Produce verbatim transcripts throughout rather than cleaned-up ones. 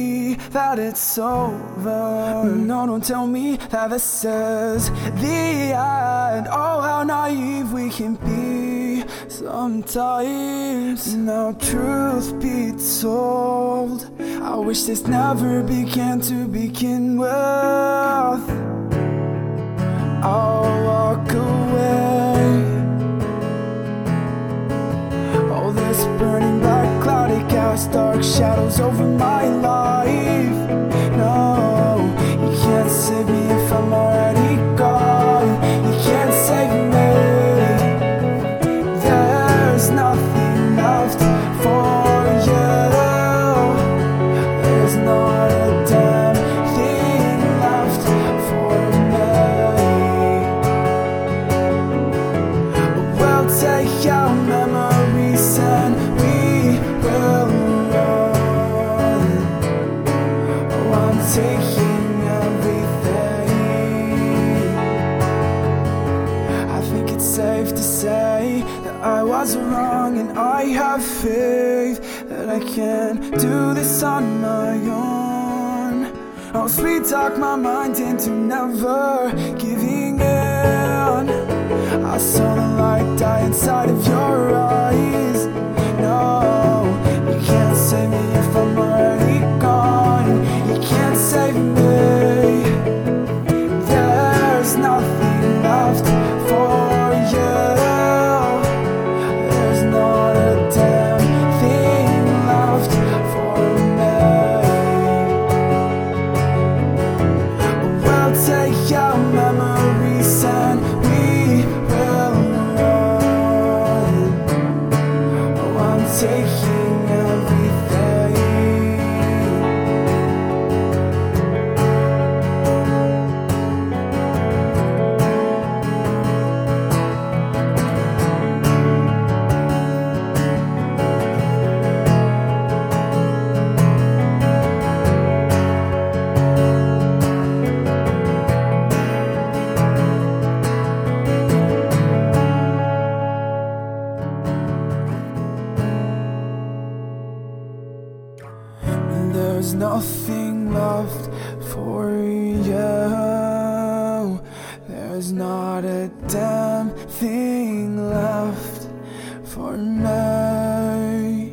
me that it's over. No, don't tell me that this is the end. Oh, how naive we can be sometimes. Now truth be told, I wish this never began to begin with. I'll walk away. All this burning black cloudy cast dark shadows over my life. No, you can't save me if I'm already gone. You can't save me. There's nothing left for you. There's not a damn thing left for me. We'll take our memories and we will run. Oh, I'm taking everything. I think it's safe to say that I was wrong, and I have faith that I can do this on my own. I'll sweet talk my mind into never giving in. I saw the light die inside of your eyes. No, you can't save me if I'm already gone. You can't save me. There's nothing left for you. There's not a damn thing left for me. We'll take our memories and we will run. Oh, I'm taking everything. There's nothing left for you. There's not a damn thing left for me.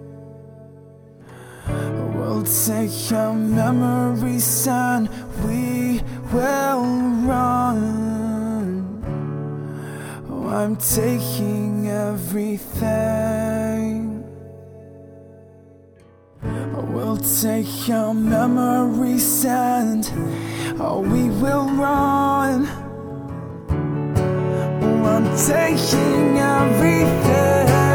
We'll take our memories and we will run. Oh, I'm taking everything. We'll take our memories and oh, we will run. Oh, I'm taking everything.